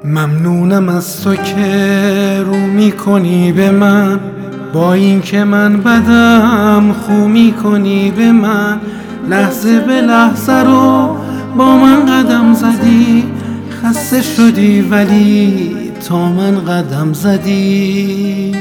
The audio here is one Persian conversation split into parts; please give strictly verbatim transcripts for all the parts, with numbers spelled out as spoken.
ممنونم از تو که رو میکنی به من، با این که من بدم خو میکنی به من. لحظه به لحظه رو با من قدم زدی، خسته شدی ولی تا من قدم زدی.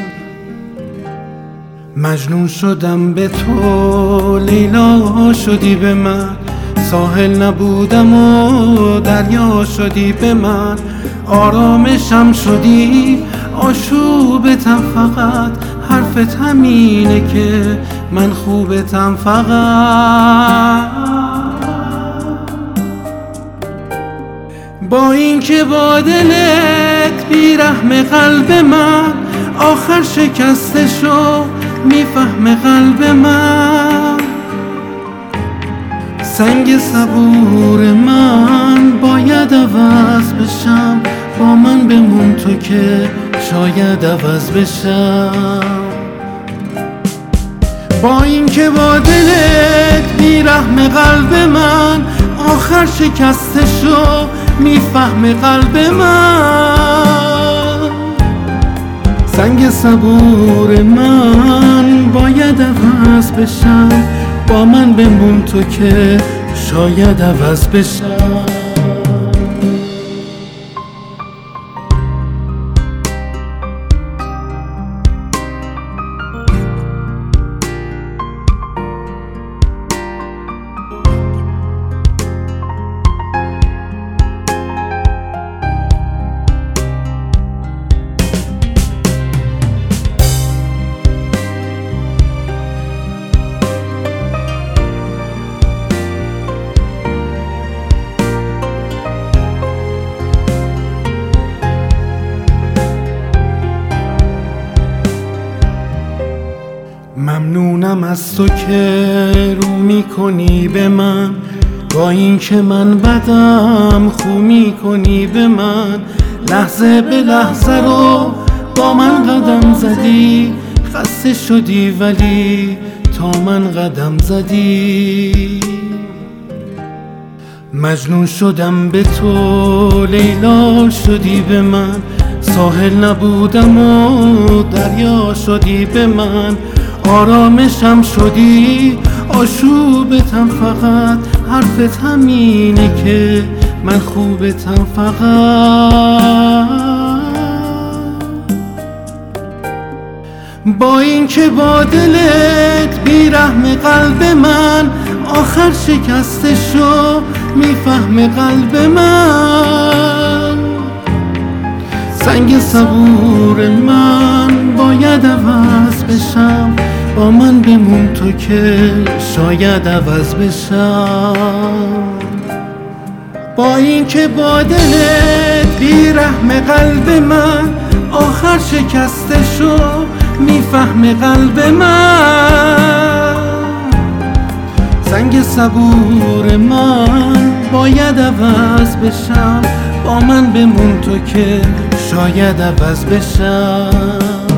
مجنون شدم به تو، لیلا شدی به من. ساحل نبودم و دریا شدی به من. آرامشم شدی، آشوبتم فقط. حرفت همینه که من خوبتم فقط. با این که با دلت بیرحم قلب من، آخر شکسته شو میفهم قلب من. سنگ صبور من باید عوض بشم، با من بمون تو که شاید عوض بشم. با این که با دلت بیرحم قلب من، آخر شکسته شو میفهم قلب من. سنگ صبور من باید عوض بشم، با من بمون تو که شاید عوض بشم. ممنونم از تو که رو میکنی به من، با این که من بدم خو میکنی به من. لحظه به لحظه رو با من قدم زدی، خسته شدی ولی تا من قدم زدی. مجنون شدم به تو، لیلا شدی به من. ساحل نبودم و دریا شدی به من. آرامشم شدی، آشوبتم فقط. حرفت همینه که من خوبتم فقط. با این که با دلت بیرحم قلب من، آخر شکسته شو میفهم قلب من. سنگ صبور من باید عوض بشم، با من بمون تو که شاید عوض بشم. با این که با دلت بیرحم قلب من، آخر شکسته شو میفهم قلب من. سنگ صبور من باید عوض بشم، با من بمون تو که شاید عوض بشم.